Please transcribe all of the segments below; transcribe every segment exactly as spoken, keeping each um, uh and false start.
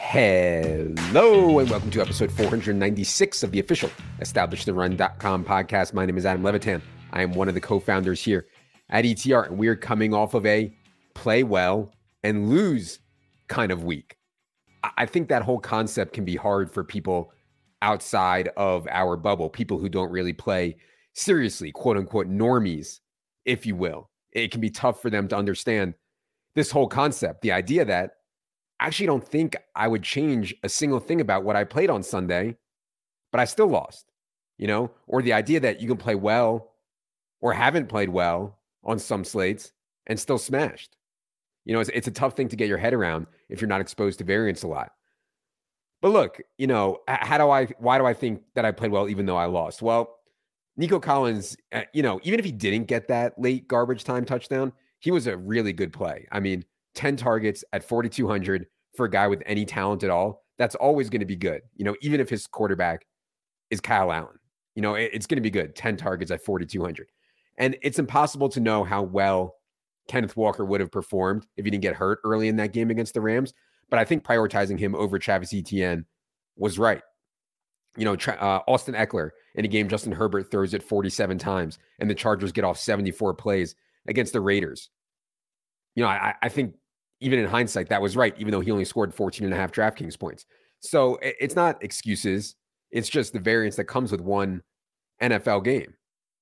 Hello and welcome to episode four ninety-six of the official establish the run dot com podcast. My name is Adam Levitan. I am one of the co-founders here at E T R, and we are coming off of a play well and lose kind of week. I think that whole concept can be hard for people outside of our bubble, people who don't really play seriously, quote unquote, normies, if you will. It can be tough for them to understand this whole concept, the idea that I actually don't think I would change a single thing about what I played on Sunday, but I still lost, you know, or the idea that you can play well or haven't played well on some slates and still smashed. You know, it's, it's a tough thing to get your head around if you're not exposed to variance a lot. But look, you know, how do I, why do I think that I played well even though I lost? Well, Nico Collins, you know, even if he didn't get that late garbage time touchdown, he was a really good play. I mean, ten targets at forty-two hundred for a guy with any talent at all, that's always going to be good. You know, even if his quarterback is Kyle Allen, you know, it, it's going to be good. ten targets at forty-two hundred. And it's impossible to know how well Kenneth Walker would have performed if he didn't get hurt early in that game against the Rams. But I think prioritizing him over Travis Etienne was right. You know, uh, Austin Ekeler in a game Justin Herbert throws it forty-seven times and the Chargers get off seventy-four plays against the Raiders. You know, I, I think even in hindsight, that was right, even though he only scored fourteen and a half DraftKings points. So it, it's not excuses. It's just the variance that comes with one N F L game.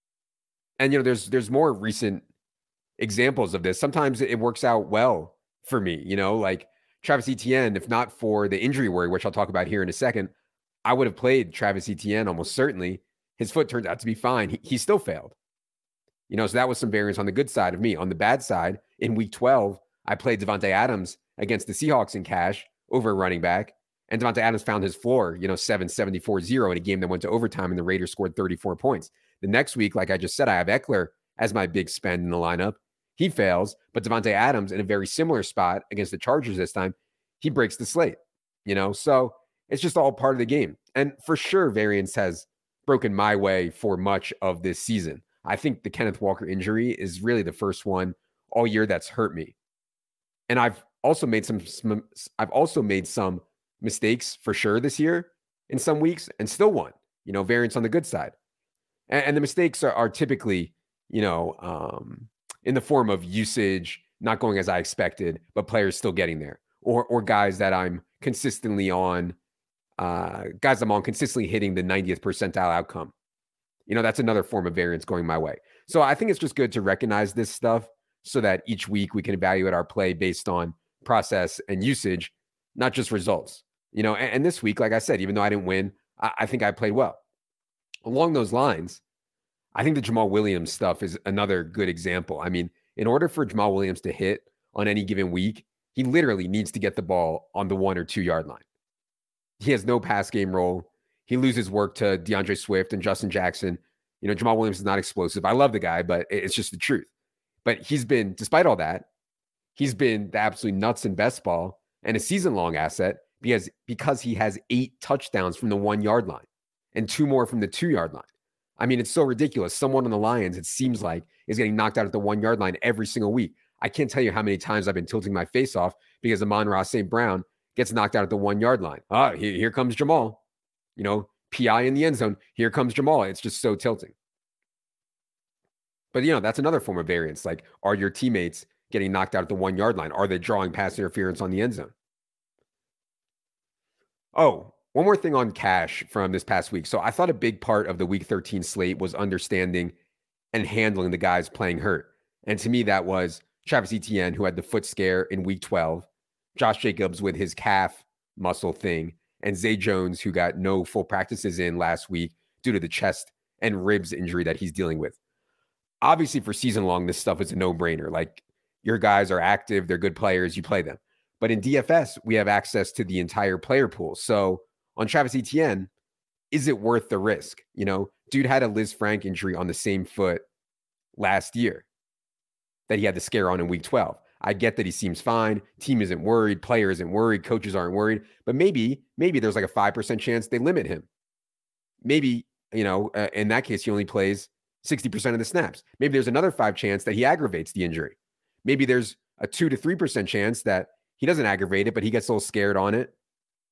And, you know, there's there's more recent examples of this. Sometimes it works out well for me, you know, like Travis Etienne, if not for the injury worry, which I'll talk about here in a second, I would have played Travis Etienne almost certainly. His foot turns out to be fine. He, he still failed. You know, so that was some variance on the good side of me. On the bad side, in week twelve, I played Davante Adams against the Seahawks in cash over a running back. And Davante Adams found his floor, you know, seven seventy-four zero in a game that went to overtime and the Raiders scored thirty-four points. The next week, like I just said, I have Ekeler as my big spend in the lineup. He fails, but Davante Adams in a very similar spot against the Chargers this time, he breaks the slate, you know? So it's just all part of the game. And for sure, variance has broken my way for much of this season. I think the Kenneth Walker injury is really the first one all year that's hurt me. And I've also made some, some I've also made some mistakes for sure this year in some weeks and still won, you know, variance on the good side. And, and the mistakes are, are typically, you know, um, in the form of usage, not going as I expected, but players still getting there, or or guys that I'm consistently on, uh, guys I'm on consistently hitting the ninetieth percentile outcome. You know, that's another form of variance going my way. So I think it's just good to recognize this stuff so that each week we can evaluate our play based on process and usage, not just results. You know, and, and this week, like I said, even though I didn't win, I, I think I played well. Along those lines, I think the Jamal Williams stuff is another good example. I mean, in order for Jamal Williams to hit on any given week, he literally needs to get the ball on the one or two yard line. He has no pass game role. He loses work to DeAndre Swift and Justin Jackson. You know, Jamal Williams is not explosive. I love the guy, but it's just the truth. But he's been, despite all that, he's been the absolute nuts and best ball and a season-long asset because, because he has eight touchdowns from the one-yard line and two more from the two-yard line. I mean, it's so ridiculous. Someone on the Lions, it seems like, is getting knocked out at the one-yard line every single week. I can't tell you how many times I've been tilting my face off because Amon-Ra Saint Brown gets knocked out at the one-yard line. Ah, here, here comes Jamal. You know, P I in the end zone. Here comes Jamal. It's just so tilting. But, you know, that's another form of variance. Like, are your teammates getting knocked out at the one-yard line? Are they drawing pass interference on the end zone? Oh, one more thing on cash from this past week. So I thought a big part of the week thirteen slate was understanding and handling the guys playing hurt. And to me, that was Travis Etienne, who had the foot scare in week twelve, Josh Jacobs with his calf muscle thing, and Zay Jones, who got no full practices in last week due to the chest and ribs injury that he's dealing with. Obviously, for season long, this stuff is a no-brainer. Like, your guys are active, they're good players, you play them. But in D F S, we have access to the entire player pool. So on Travis Etienne, is it worth the risk? You know, dude had a Liz Frank injury on the same foot last year that he had the scare on in week twelve. I get that he seems fine. Team isn't worried. Player isn't worried. Coaches aren't worried. But maybe, maybe there's like a five percent chance they limit him. Maybe, you know, uh, in that case, he only plays sixty percent of the snaps. Maybe there's another five chance that he aggravates the injury. Maybe there's a two to three percent chance that he doesn't aggravate it, but he gets a little scared on it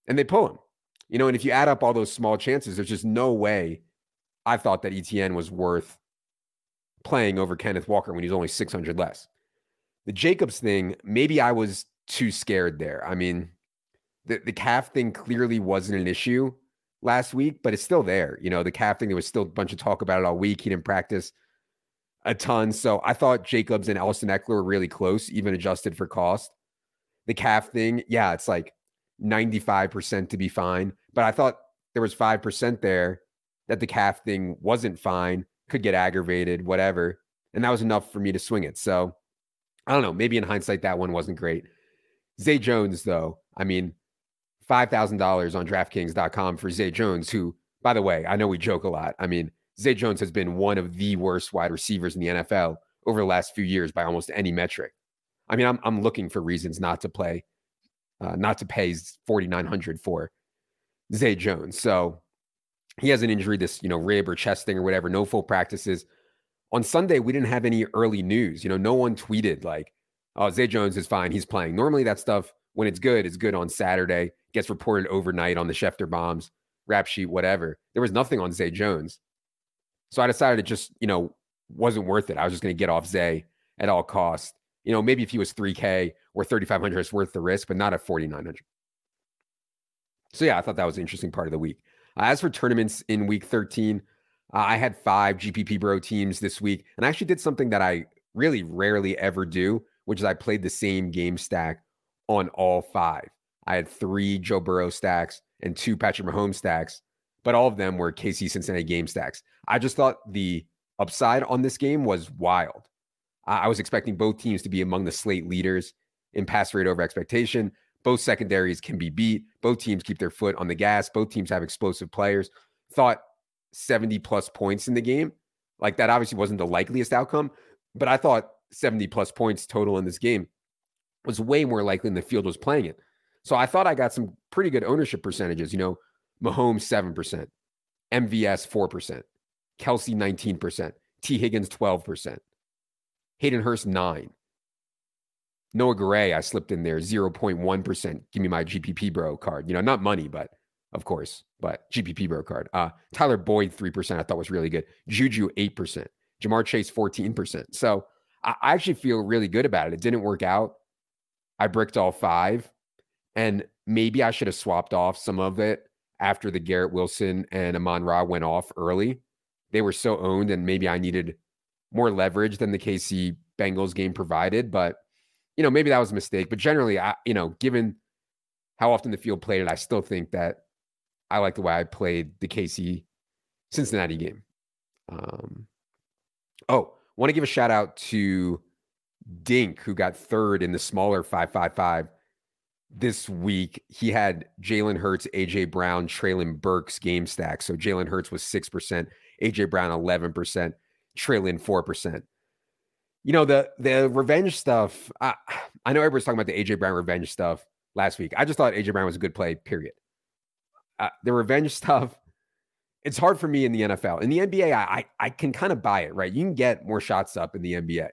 and they pull him. You know, and if you add up all those small chances, there's just no way I thought that Etienne was worth playing over Kenneth Walker when he's only six hundred less. The Jacobs thing, maybe I was too scared there. I mean, the, the calf thing clearly wasn't an issue last week, but it's still there. You know, the calf thing, there was still a bunch of talk about it all week. He didn't practice a ton. So I thought Jacobs and Austin Ekeler were really close, even adjusted for cost. The calf thing, yeah, it's like ninety-five percent to be fine. But I thought there was five percent there that the calf thing wasn't fine, could get aggravated, whatever. And that was enough for me to swing it. So I don't know. Maybe in hindsight, that one wasn't great. Zay Jones, though, I mean, five thousand dollars on DraftKings dot com for Zay Jones, who, by the way, I know we joke a lot. I mean, Zay Jones has been one of the worst wide receivers in the N F L over the last few years by almost any metric. I mean, I'm I'm looking for reasons not to play, uh, not to pay forty-nine hundred dollars for Zay Jones. So he has an injury, this, you know, rib or chest thing or whatever, no full practices. On Sunday, we didn't have any early news. You know, no one tweeted like, oh, Zay Jones is fine, he's playing. Normally that stuff, when it's good, it's good on Saturday, gets reported overnight on the Schefter Bombs, rap sheet, whatever. There was nothing on Zay Jones. So I decided it just, you know, wasn't worth it. I was just going to get off Zay at all costs. You know, maybe if he was three K or thirty-five hundred, it's worth the risk, but not at forty-nine hundred. So yeah, I thought that was an interesting part of the week. Uh, as for tournaments in week thirteen, uh, I had five G P P Bro teams this week, and I actually did something that I really rarely ever do, which is I played the same game stack on all five. I had three Joe Burrow stacks and two Patrick Mahomes stacks, but all of them were K C Cincinnati game stacks. I just thought the upside on this game was wild. I was expecting both teams to be among the slate leaders in pass rate over expectation. Both secondaries can be beat. Both teams keep their foot on the gas. Both teams have explosive players. Thought seventy plus points in the game. Like, that obviously wasn't the likeliest outcome, but I thought seventy plus points total in this game was way more likely than the field was playing it. So I thought I got some pretty good ownership percentages. You know, Mahomes seven percent, M V S four percent, Kelsey nineteen percent, T. Higgins twelve percent, Hayden Hurst nine. Noah Gray, I slipped in there, zero point one percent. Give me my G P P Bro card. You know, not money, but of course, but G P P Bro card. Uh, Tyler Boyd, three percent, I thought was really good. Juju, eight percent. Jamar Chase, fourteen percent. So I actually feel really good about it. It didn't work out. I bricked all five, and maybe I should have swapped off some of it after the Garrett Wilson and Amon-Ra went off early. They were so owned, and maybe I needed more leverage than the K C Bengals game provided, but you know, maybe that was a mistake. But generally, I, you know, given how often the field played it, I still think that I like the way I played the K C Cincinnati game. Um, oh, want to give a shout out to Dink, who got third in the smaller five five five this week. He had Jalen Hurts, A J Brown, Treylon Burks game stack. So Jalen Hurts was six percent, A J Brown eleven percent, Treylon four percent. You know, the the revenge stuff, I, I know everybody's talking about the A J Brown revenge stuff last week. I just thought A J Brown was a good play, period. Uh, the revenge stuff, it's hard for me in the N F L. In the N B A, I, I, I can kind of buy it, right? You can get more shots up in the N B A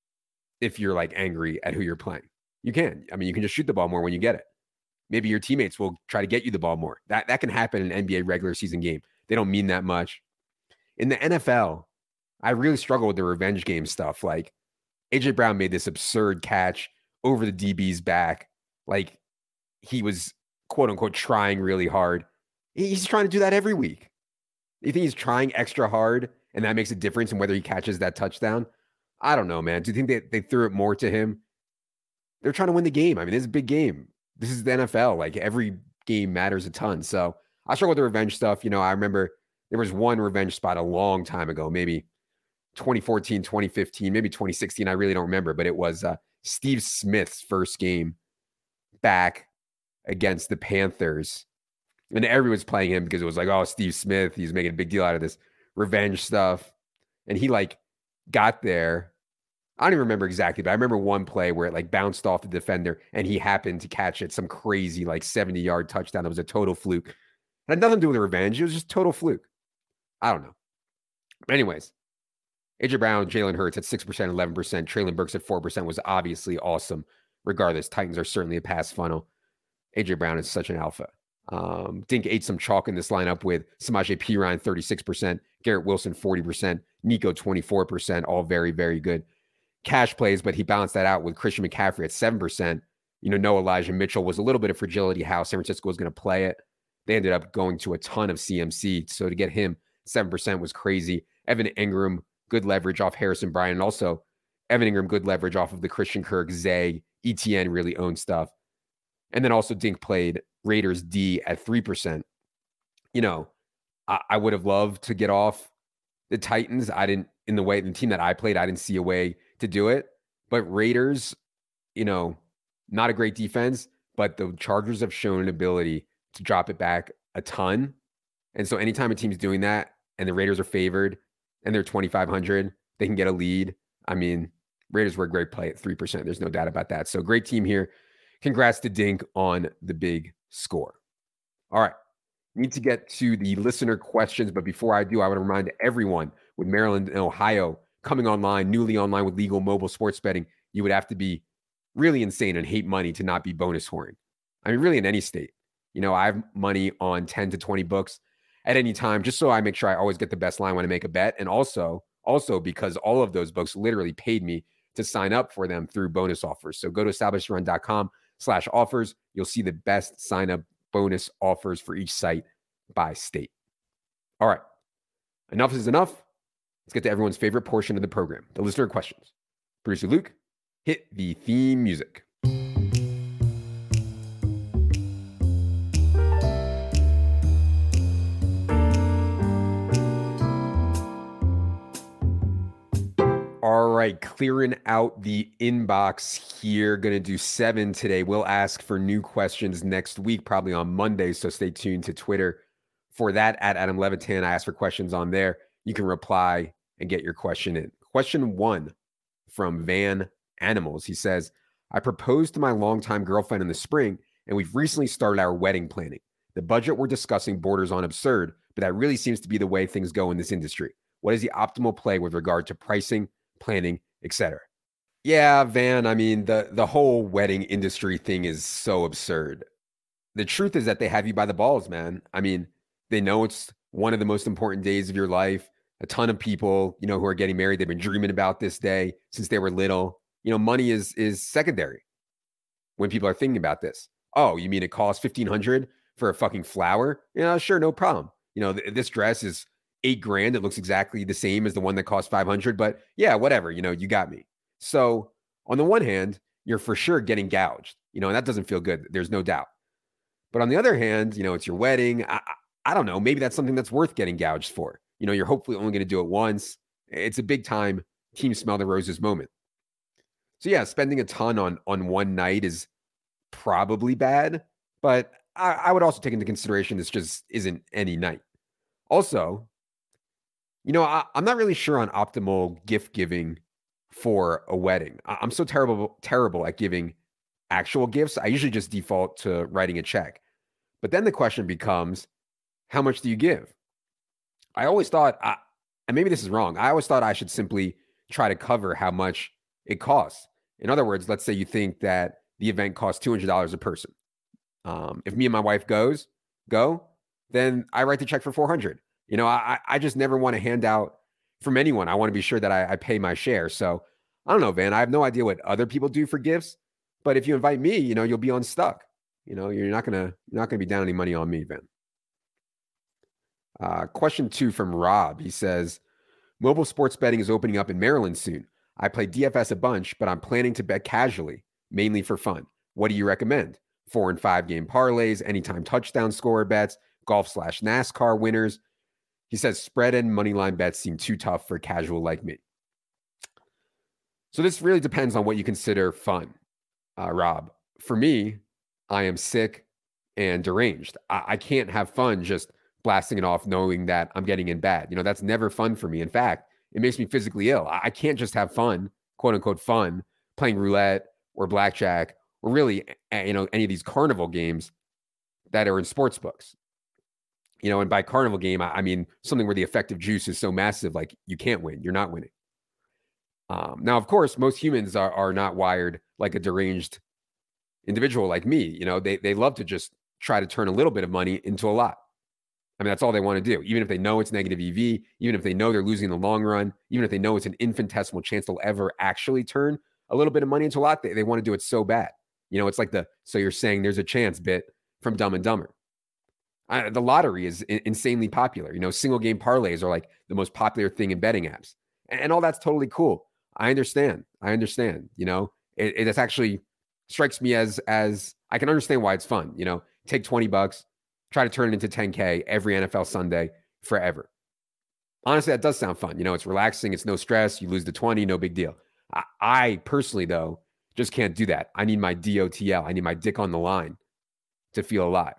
if you're like angry at who you're playing. You can. I mean, you can just shoot the ball more when you get it. Maybe your teammates will try to get you the ball more. That, that can happen in an N B A regular season game. They don't mean that much. In the N F L, I really struggle with the revenge game stuff. Like, A J Brown made this absurd catch over the D B's back. Like, he was, quote unquote, trying really hard. He's trying to do that every week. You think he's trying extra hard and that makes a difference in whether he catches that touchdown? I don't know, man. Do you think they, they threw it more to him? They're trying to win the game. I mean, this is a big game. This is the N F L. Like, every game matters a ton. So I struggle with the revenge stuff. You know, I remember there was one revenge spot a long time ago, maybe twenty fourteen, twenty fifteen, maybe twenty sixteen. I really don't remember, but it was uh, Steve Smith's first game back against the Panthers. And everyone's playing him because it was like, oh, Steve Smith, he's making a big deal out of this revenge stuff. And he like got there. I don't even remember exactly, but I remember one play where it like bounced off the defender and he happened to catch it, some crazy like seventy yard touchdown. That was a total fluke. It had nothing to do with the revenge. It was just total fluke. I don't know. But anyways, A J Brown, Jalen Hurts at six percent, eleven percent. Treylon Burks at four percent was obviously awesome. Regardless, Titans are certainly a pass funnel. A J Brown is such an alpha. Um, Dink ate some chalk in this lineup with Samaje Perine, thirty-six percent, Garrett Wilson, forty percent, Nico, twenty-four percent, all very, very good cash plays, but he balanced that out with Christian McCaffrey at seven percent. You know, no Elijah Mitchell was a little bit of fragility how San Francisco was going to play it. They ended up going to a ton of C M C. So to get him seven percent was crazy. Evan Ingram, good leverage off Harrison Bryant. And also, Evan Ingram, good leverage off of the Christian Kirk, Zay, E T N really owned stuff. And then also Dink played Raiders D at three percent. You know, I, I would have loved to get off the Titans. I didn't, in the way, the team that I played, I didn't see a way to do it. But Raiders, you know, not a great defense, but the Chargers have shown an ability to drop it back a ton. And so anytime a team's doing that and the Raiders are favored and they're twenty-five hundred, they can get a lead. I mean, Raiders were a great play at three percent. There's no doubt about that. So great team here. Congrats to Dink on the big score. All right. Need to get to the listener questions. But before I do, I want to remind everyone with Maryland and Ohio coming online, newly online with legal mobile sports betting, you would have to be really insane and hate money to not be bonus scoring. I mean, really in any state. You know, I have money on ten to twenty books at any time, just so I make sure I always get the best line when I make a bet. And also, also because all of those books literally paid me to sign up for them through bonus offers. So go to establishedrun.com slash offers. You'll see the best sign up bonus offers for each site by state. All right. Enough is enough. Let's get to everyone's favorite portion of the program, the listener questions. Producer Luke, hit the theme music. All right, clearing out the inbox here. Going to do seven today. We'll ask for new questions next week, probably on Monday. So stay tuned to Twitter for that at Adam Levitan. I ask for questions on there. You can reply and get your question in. Question one from Van Animals. He says, I proposed to my longtime girlfriend in the spring, and we've recently started our wedding planning. The budget we're discussing borders on absurd, but that really seems to be the way things go in this industry. What is the optimal play with regard to pricing, planning, et cetera? Yeah, Van, I mean, the, the whole wedding industry thing is so absurd. The truth is that they have you by the balls, man. I mean, they know it's one of the most important days of your life. A ton of people, you know, who are getting married, they've been dreaming about this day since they were little. You know, money is is secondary when people are thinking about this. Oh, you mean it costs fifteen hundred dollars for a fucking flower? Yeah, sure, no problem. You know, th- this dress is eight grand. It looks exactly the same as the one that cost five hundred, but yeah, whatever, you know, you got me. So on the one hand, you're for sure getting gouged, you know, and that doesn't feel good. There's no doubt. But on the other hand, you know, it's your wedding. I, I don't know. Maybe that's something that's worth getting gouged for. You know, you're hopefully only going to do it once. It's a big time team smell the roses moment. So yeah, spending a ton on, on one night is probably bad, but I, I would also take into consideration this just isn't any night. Also, you know, I, I'm not really sure on optimal gift giving for a wedding. I, I'm so terrible, terrible at giving actual gifts. I usually just default to writing a check. But then the question becomes, how much do you give? I always thought, I, and maybe this is wrong, I always thought I should simply try to cover how much it costs. In other words, let's say you think that the event costs two hundred dollars a person. Um, if me and my wife goes, go, then I write the check for four hundred dollars. You know, I, I just never want to hand out from anyone. I want to be sure that I, I pay my share. So I don't know, Van, I have no idea what other people do for gifts, but if you invite me, you know, you'll be unstuck. You know, you're not going to, you're not going to be down any money on me, Van. Uh, question two from Rob. He says, mobile sports betting is opening up in Maryland soon. I play D F S a bunch, but I'm planning to bet casually, mainly for fun. What do you recommend? Four and five game parlays, anytime touchdown scorer bets, golf slash NASCAR winners. He says spread and money line bets seem too tough for casual like me. So this really depends on what you consider fun, uh, Rob. For me, I am sick and deranged. I, I can't have fun just blasting it off knowing that I'm getting in bad. You know, that's never fun for me. In fact, it makes me physically ill. I, I can't just have fun, quote unquote fun, playing roulette or blackjack or really, you know, any of these carnival games that are in sports books. You know, and by carnival game, I, I mean something where the effective juice is so massive, like you can't win. You're not winning. Um, now, of course, most humans are, are not wired like a deranged individual like me. You know, they they love to just try to turn a little bit of money into a lot. I mean, that's all they want to do. Even if they know it's negative E V, even if they know they're losing in the long run, even if they know it's an infinitesimal chance they'll ever actually turn a little bit of money into a lot, they, they want to do it so bad. You know, it's like the, so you're saying there's a chance bit from Dumb and Dumber. I, the lottery is in, insanely popular. You know, single game parlays are like the most popular thing in betting apps. And, and all that's totally cool. I understand. I understand. You know, it, it actually strikes me as, as I can understand why it's fun. You know, take twenty bucks, try to turn it into ten K every N F L Sunday forever. Honestly, that does sound fun. You know, it's relaxing. It's no stress. You lose the twenty, no big deal. I, I personally, though, just can't do that. I need my D O T L. I need my dick on the line to feel alive.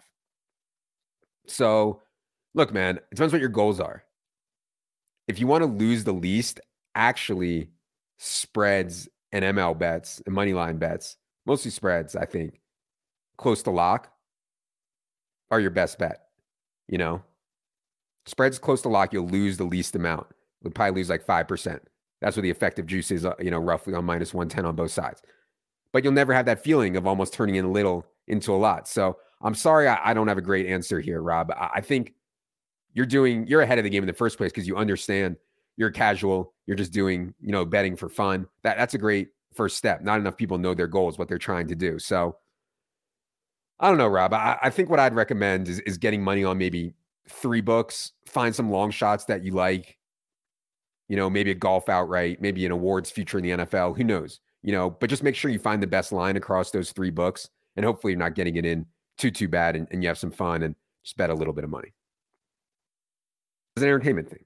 So, look, man, it depends what your goals are. If you want to lose the least, actually, spreads and M L bets and money line bets, mostly spreads, I think, close to lock, are your best bet. You know, spreads close to lock, you'll lose the least amount. You'll probably lose like five percent. That's what the effective juice is, you know, roughly on minus one ten on both sides. But you'll never have that feeling of almost turning in a little into a lot. So I'm sorry, I, I don't have a great answer here, Rob. I, I think you're doing, you're ahead of the game in the first place because you understand you're casual. You're just doing, you know, betting for fun. That That's a great first step. Not enough people know their goals, what they're trying to do. So I don't know, Rob. I, I think what I'd recommend is, is getting money on maybe three books, find some long shots that you like, you know, maybe a golf outright, maybe an awards future in the N F L, who knows, you know, but just make sure you find the best line across those three books. And hopefully you're not getting it in too, too bad and, and you have some fun and just bet a little bit of money. It's an entertainment thing.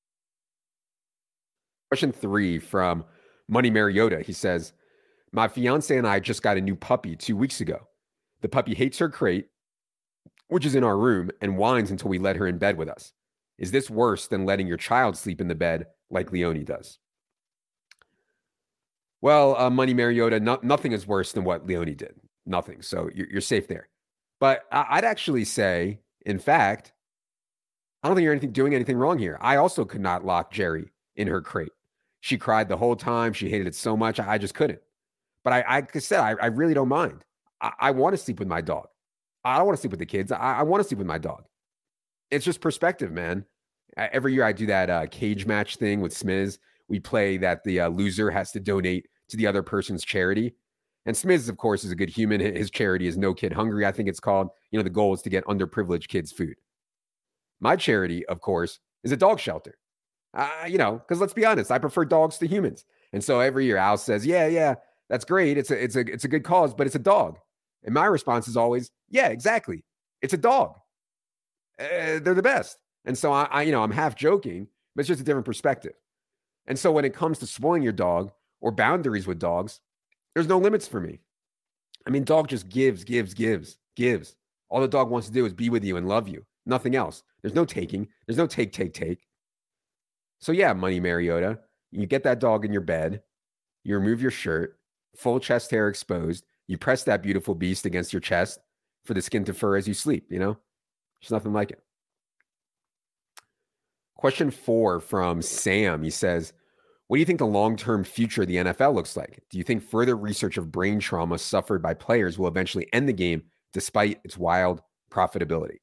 Question three from Money Mariota. He says, my fiance and I just got a new puppy two weeks ago. The puppy hates her crate, which is in our room, and whines until we let her in bed with us. Is this worse than letting your child sleep in the bed like Leone does? Well, uh, Money Mariota, no, nothing is worse than what Leone did. Nothing. So you're, you're safe there. But I, I'd actually say, in fact, I don't think you're anything, doing anything wrong here. I also could not lock Jerry in her crate. She cried the whole time. She hated it so much. I, I just couldn't. But I, I, like I said, I, I really don't mind. I, I want to sleep with my dog. I don't want to sleep with the kids. I, I want to sleep with my dog. It's just perspective, man. Every year I do that uh, cage match thing with Smiz. We play that the uh, loser has to donate to the other person's charity. And Smiz, of course, is a good human. His charity is No Kid Hungry, I think it's called. You know, the goal is to get underprivileged kids food. My charity, of course, is a dog shelter. Uh, you know, because let's be honest, I prefer dogs to humans. And so every year Al says, yeah, yeah, that's great. It's a, it's a, it's a good cause, but it's a dog. And my response is always, yeah, exactly. It's a dog. Uh, they're the best. And so I, I, you know, I'm half joking, but it's just a different perspective. And so when it comes to spoiling your dog or boundaries with dogs, there's no limits for me. I mean, dog just gives, gives, gives, gives. All the dog wants to do is be with you and love you. Nothing else. There's no taking. There's no take, take, take. So yeah, Money Mariota, you get that dog in your bed, you remove your shirt, full chest hair exposed, you press that beautiful beast against your chest for the skin to fur as you sleep, you know? There's nothing like it. Question four from Sam. He says, what do you think the long-term future of the N F L looks like? Do you think further research of brain trauma suffered by players will eventually end the game despite its wild profitability?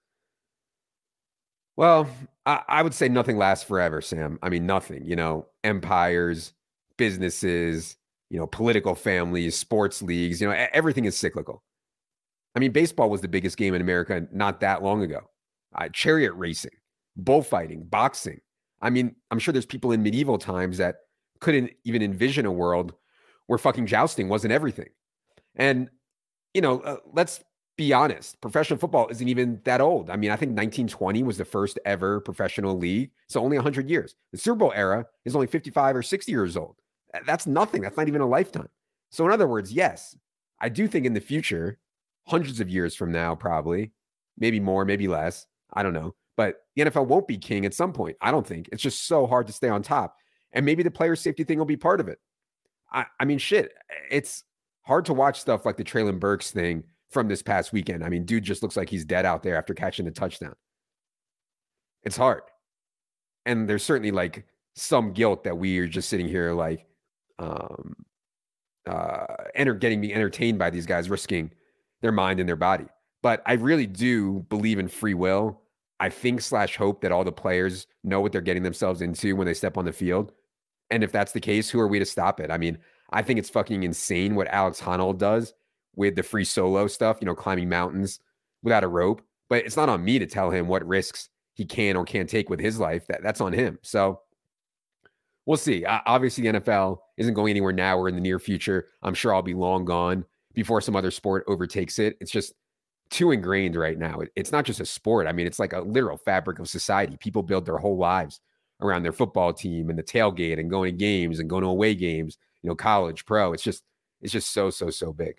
Well, I, I would say nothing lasts forever, Sam. I mean, nothing, you know, empires, businesses, you know, political families, sports leagues, you know, everything is cyclical. I mean, baseball was the biggest game in America not that long ago. Uh, chariot racing, bullfighting, boxing. I mean, I'm sure there's people in medieval times that couldn't even envision a world where fucking jousting wasn't everything. And, you know, uh, let's be honest, professional football isn't even that old. I mean, I think nineteen twenty was the first ever professional league. So only one hundred years. The Super Bowl era is only fifty-five or sixty years old. That's nothing. That's not even a lifetime. So in other words, yes, I do think in the future, hundreds of years from now, probably, maybe more, maybe less, I don't know. But the N F L won't be king at some point. I don't think. It's just so hard to stay on top. And maybe the player safety thing will be part of it. I, I mean, shit, it's hard to watch stuff like the Treylon Burks thing from this past weekend. I mean, dude just looks like he's dead out there after catching a touchdown. It's hard. And there's certainly like some guilt that we are just sitting here like um, uh, enter, getting me entertained by these guys risking their mind and their body. But I really do believe in free will. I think slash hope that all the players know what they're getting themselves into when they step on the field. And if that's the case, who are we to stop it? I mean, I think it's fucking insane what Alex Honnold does with the free solo stuff, you know, climbing mountains without a rope. But it's not on me to tell him what risks he can or can't take with his life. That, that's on him. So we'll see. Uh, obviously, the N F L isn't going anywhere now or in the near future. I'm sure I'll be long gone before some other sport overtakes it. It's just too ingrained right now. It, it's not just a sport. I mean, it's like a literal fabric of society. People build their whole lives around their football team and the tailgate and going to games and going to away games, you know, college, pro. It's just, it's just so, so, so big.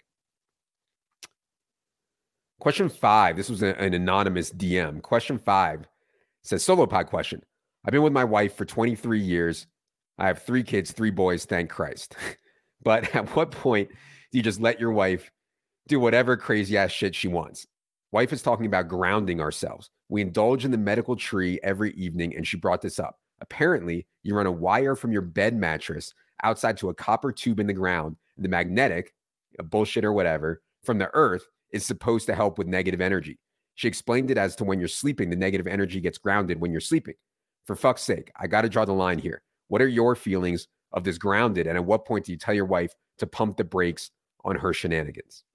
Question five. This was a, an anonymous D M. Question five says, solo pod question. I've been with my wife for twenty-three years. I have three kids, three boys, thank Christ. But at what point do you just let your wife do whatever crazy ass shit she wants? Wife is talking about grounding ourselves. We indulge in the medical tree every evening, and she brought this up. Apparently, you run a wire from your bed mattress outside to a copper tube in the ground. The magnetic, bullshit or whatever, from the earth is supposed to help with negative energy. She explained it as to when you're sleeping, the negative energy gets grounded when you're sleeping. For fuck's sake, I got to draw the line here. What are your feelings of this grounded? And at what point do you tell your wife to pump the brakes on her shenanigans?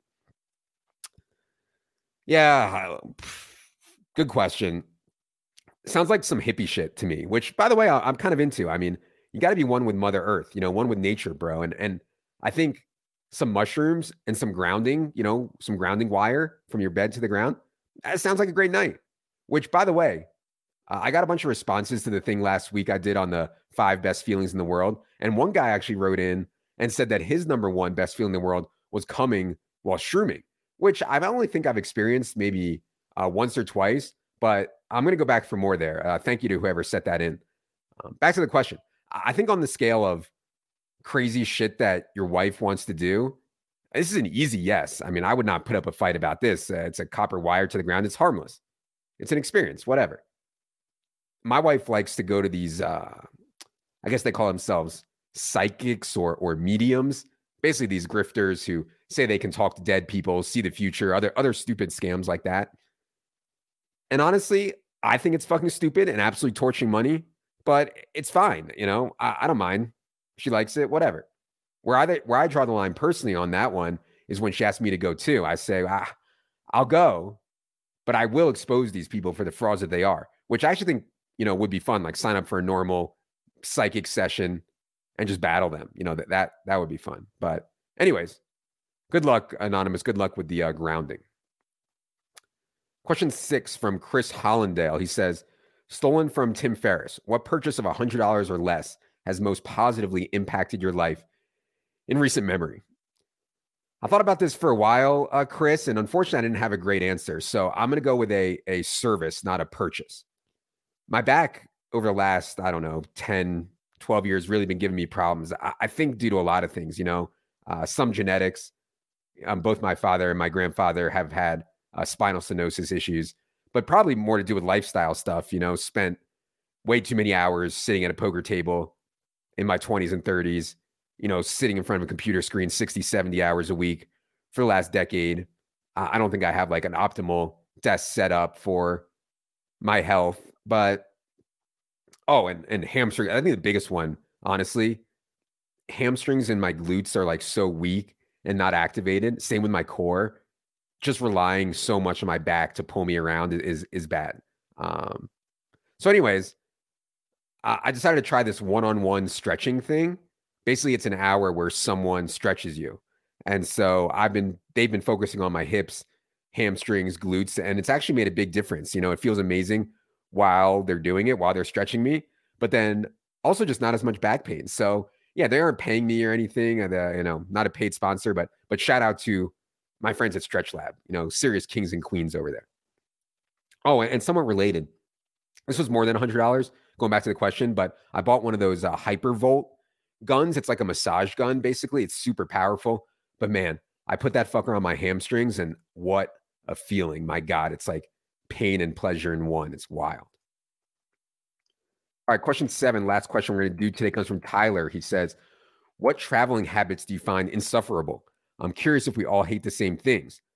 Yeah, good question. Sounds like some hippie shit to me, which, by the way, I'm kind of into. I mean, you got to be one with Mother Earth, you know, one with nature, bro. And and I think some mushrooms and some grounding, you know, some grounding wire from your bed to the ground, that sounds like a great night. Which, by the way, uh, I got a bunch of responses to the thing last week I did on the five best feelings in the world. And one guy actually wrote in and said that his number one best feeling in the world was coming while shrooming, which I only think I've experienced maybe uh, once or twice, but I'm going to go back for more there. Uh, thank you to whoever set that in. Um, back to the question. I think on the scale of crazy shit that your wife wants to do, this is an easy yes. I mean, I would not put up a fight about this. Uh, it's a copper wire to the ground. It's harmless. It's an experience, whatever. My wife likes to go to these, uh, I guess they call themselves psychics or or mediums. Basically, these grifters who say they can talk to dead people, see the future, other other stupid scams like that. And honestly, I think it's fucking stupid and absolutely torching money, but it's fine. You know, I, I don't mind. She likes it, whatever. Where I where I draw the line personally on that one is when she asks me to go too. I say, ah, I'll go, but I will expose these people for the frauds that they are, which I actually think, you know, would be fun. Like sign up for a normal psychic session and just battle them. You know, that that that would be fun. But anyways, good luck, Anonymous. Good luck with the uh, grounding. Question six from Chris Hollindale. He says, stolen from Tim Ferriss. What purchase of one hundred dollars or less has most positively impacted your life in recent memory? I thought about this for a while, uh, Chris, and unfortunately, I didn't have a great answer. So I'm going to go with a, a service, not a purchase. My back over the last, I don't know, ten, twelve years really been giving me problems. I, I think due to a lot of things, you know, uh, some genetics. Um, both my father and my grandfather have had uh, spinal stenosis issues, but probably more to do with lifestyle stuff, you know, spent way too many hours sitting at a poker table in my twenties and thirties, you know, sitting in front of a computer screen sixty, seventy hours a week for the last decade. Uh, I don't think I have like an optimal desk setup for my health, but oh, and, and hamstring. I think the biggest one, honestly, hamstrings and my glutes are like so weak and not activated. Same with my core. Just relying so much on my back to pull me around is, is bad. Um, so anyways, I decided to try this one-on-one stretching thing. Basically, it's an hour where someone stretches you. And so I've been, they've been focusing on my hips, hamstrings, glutes, and it's actually made a big difference. You know, it feels amazing while they're doing it, while they're stretching me, but then also just not as much back pain. So yeah, they aren't paying me or anything. And, uh, you know, not a paid sponsor, but, but shout out to my friends at Stretch Lab, you know, serious kings and queens over there. Oh, and somewhat related. This was more than one hundred dollars. Going back to the question, but I bought one of those uh, Hypervolt guns. It's like a massage gun, basically. It's super powerful. But man, I put that fucker on my hamstrings, and what a feeling. My God, it's like pain and pleasure in one. It's wild. All right, question seven, last question we're going to do today comes from Tyler. He says, what traveling habits do you find insufferable? I'm curious if we all hate the same things.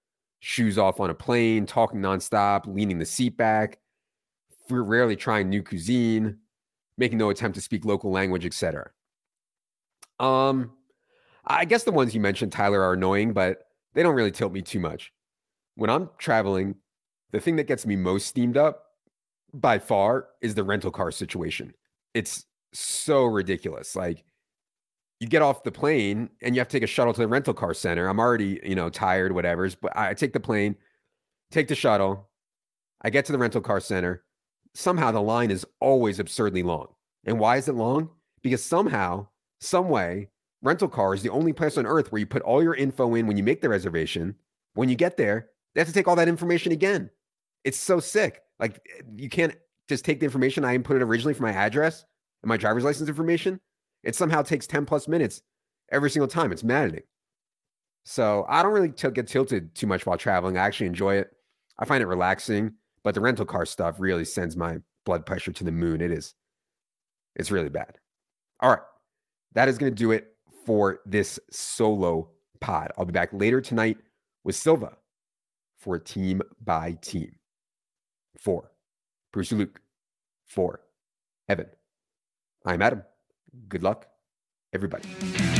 shoes off on a plane, talking nonstop, leaning the seat back, rarely trying new cuisine, making no attempt to speak local language, et cetera. Um, I guess the ones you mentioned, Tyler, are annoying, but they don't really tilt me too much. When I'm traveling, the thing that gets me most steamed up by far is the rental car situation. It's so ridiculous. Like, you get off the plane and you have to take a shuttle to the rental car center. I'm already, you know, tired, whatever. But I take the plane, take the shuttle. I get to the rental car center. Somehow the line is always absurdly long. And why is it long? Because somehow, some way, rental car is the only place on earth where you put all your info in when you make the reservation. When you get there, they have to take all that information again. It's so sick. Like, you can't just take the information I inputted originally for my address and my driver's license information. It somehow takes ten plus minutes every single time. It's maddening. So I don't really t- get tilted too much while traveling. I actually enjoy it. I find it relaxing, but the rental car stuff really sends my blood pressure to the moon. It is. It's really bad. All right. That is going to do it for this solo pod. I'll be back later tonight with Silva for Team by Team. For Bruce and Luke. For Evan. I'm Adam. Good luck, everybody.